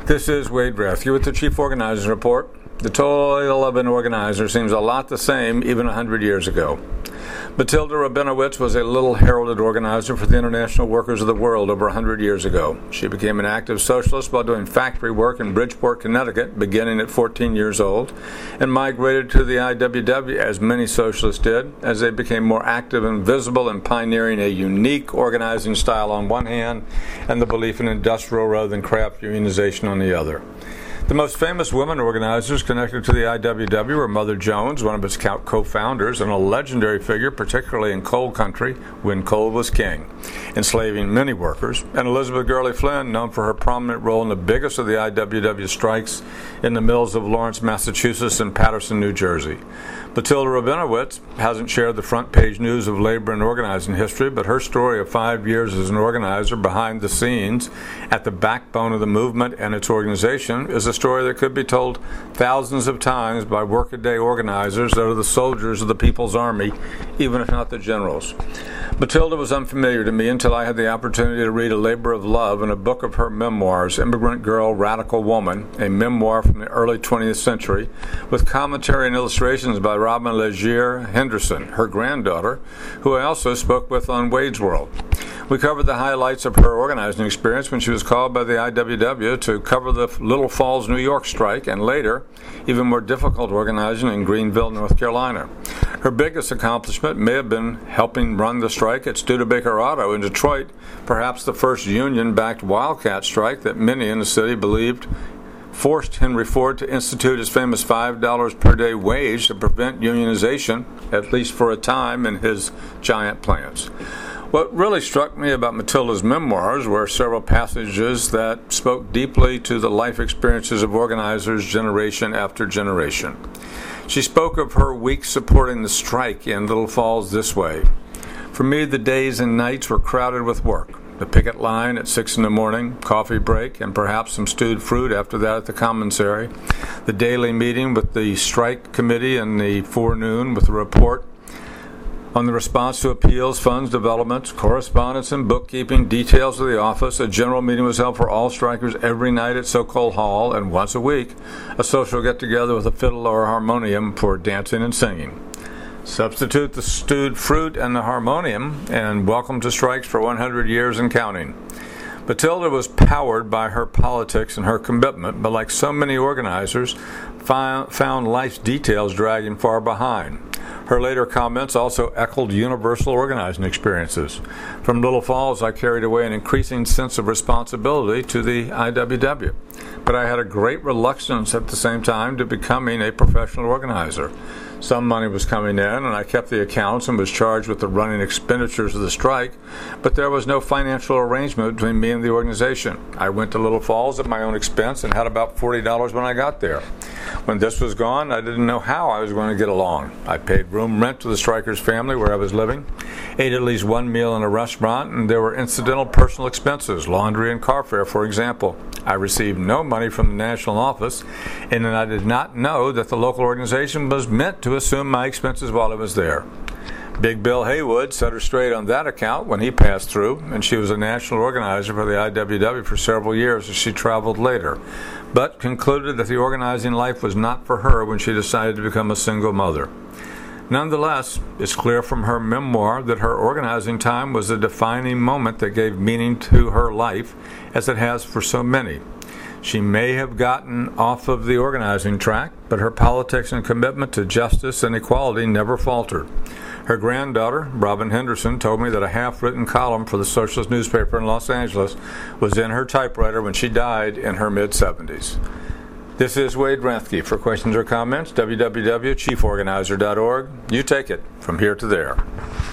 This is Wade Rathke with the Chief Organizing Report. The toil of an organizer seems a lot the same even 100 years ago. Matilda Rabinowitz was a little heralded organizer for the International Workers of the World over 100 years ago. She became an active socialist while doing factory work in Bridgeport, Connecticut, beginning at 14 years old, and migrated to the IWW, as many socialists did, as they became more active and visible in pioneering a unique organizing style on one hand and the belief in industrial rather than craft unionization on the other. The most famous women organizers connected to the IWW were Mother Jones, one of its co-founders, and a legendary figure, particularly in coal country, when coal was king, enslaving many workers, and Elizabeth Gurley Flynn, known for her prominent role in the biggest of the IWW strikes in the mills of Lawrence, Massachusetts, and Paterson, New Jersey. Matilda Rabinowitz hasn't shared the front-page news of labor and organizing history, but her story of 5 years as an organizer behind the scenes at the backbone of the movement and its organization is a story that could be told thousands of times by workaday organizers that are the soldiers of the People's Army, even if not the generals. Matilda was unfamiliar to me until I had the opportunity to read A Labor of Love in a book of her memoirs, Immigrant Girl, Radical Woman, a memoir from the early 20th century, with commentary and illustrations by Robin Legier Henderson, her granddaughter, who I also spoke with on Wade's World. We covered the highlights of her organizing experience when she was called by the IWW to cover the Little Falls, New York strike, and later, even more difficult organizing in Greenville, North Carolina. Her biggest accomplishment may have been helping run the strike at Studebaker Auto in Detroit, perhaps the first union-backed wildcat strike that many in the city believed forced Henry Ford to institute his famous $5 per day wage to prevent unionization, at least for a time, in his giant plants. What really struck me about Matilda's memoirs were several passages that spoke deeply to the life experiences of organizers generation after generation. She spoke of her weeks supporting the strike in Little Falls this way. For me, the days and nights were crowded with work. The picket line at 6 in the morning, coffee break, and perhaps some stewed fruit after that at the commissary. The daily meeting with the strike committee in the forenoon with a report on the response to appeals, funds, developments, correspondence, and bookkeeping, details of the office. A general meeting was held for all strikers every night at Sokol Hall, and once a week, a social get-together with a fiddle or a harmonium for dancing and singing. Substitute the stewed fruit and the harmonium, and welcome to strikes for 100 years and counting. Matilda was powered by her politics and her commitment, but like so many organizers, found life's details dragging far behind. Her later comments also echoed universal organizing experiences. From Little Falls, I carried away an increasing sense of responsibility to the IWW, but I had a great reluctance at the same time to becoming a professional organizer. Some money was coming in, and I kept the accounts and was charged with the running expenditures of the strike, but there was no financial arrangement between me and the organization. I went to Little Falls at my own expense and had about $40 when I got there. When this was gone, I didn't know how I was going to get along. I paid room rent to the strikers' family where I was living, ate at least one meal in a restaurant, and there were incidental personal expenses, laundry and car fare, for example. I received no money from the national office, and I did not know that the local organization was meant to assume my expenses while I was there. Big Bill Haywood set her straight on that account when he passed through, and she was a national organizer for the IWW for several years as she traveled later, but concluded that the organizing life was not for her when she decided to become a single mother. Nonetheless, it's clear from her memoir that her organizing time was a defining moment that gave meaning to her life, as it has for so many. She may have gotten off of the organizing track, but her politics and commitment to justice and equality never faltered. Her granddaughter, Robin Henderson, told me that a half-written column for the socialist newspaper in Los Angeles was in her typewriter when she died in her mid-70s. This is Wade Rathke. For questions or comments, www.chieforganizer.org. You take it from here to there.